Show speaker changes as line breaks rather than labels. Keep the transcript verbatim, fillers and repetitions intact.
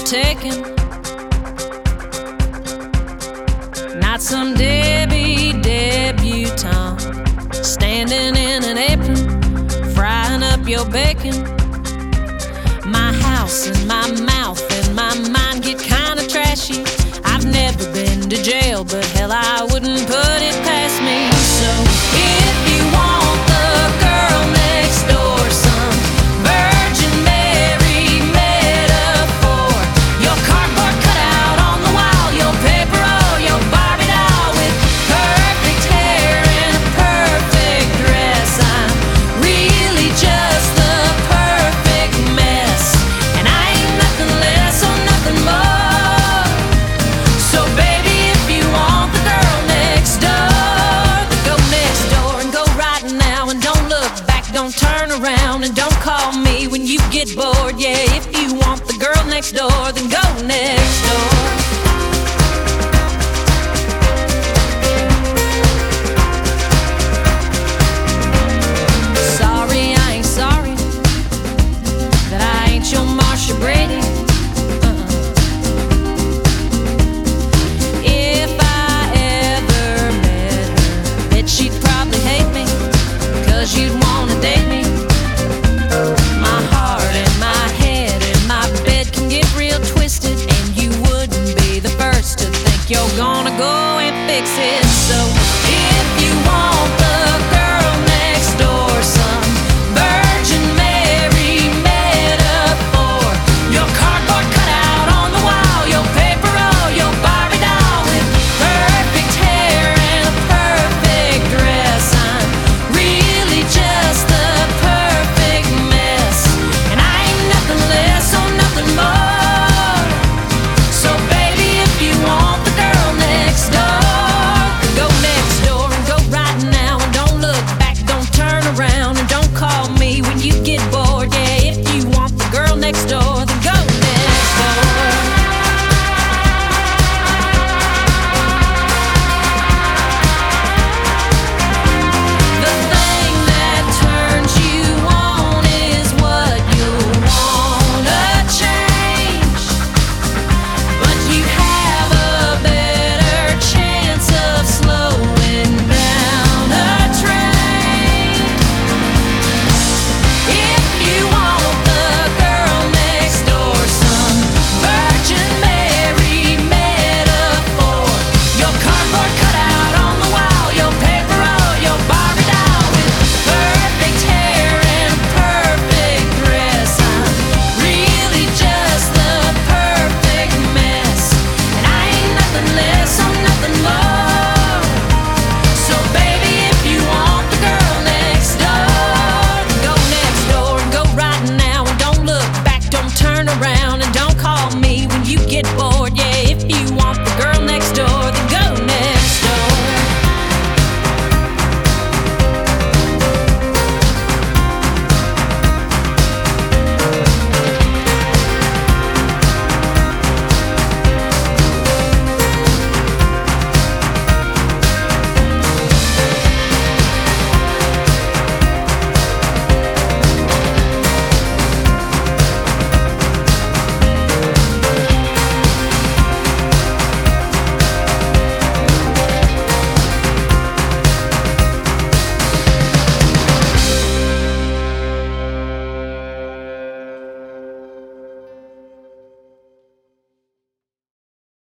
taking, not some Debbie debutante standing in an apron, frying up your bacon. My house and my mouth and my mind get kinda trashy. I've never been to jail, but hell, I wouldn't put it past me. So if you want the girl next door, some Virgin Mary metaphor, your cardboard cutout on the wall, your paper or your Barbie doll with perfect hair and a perfect dress, I'm really just the perfect mess, and I ain't nothing less or nothing more. So baby, if you want the girl next door, then go next door and go right now, and don't look back, don't turn around, and don't call me when you get bored. Yeah, if you want the girl next door, then go next door.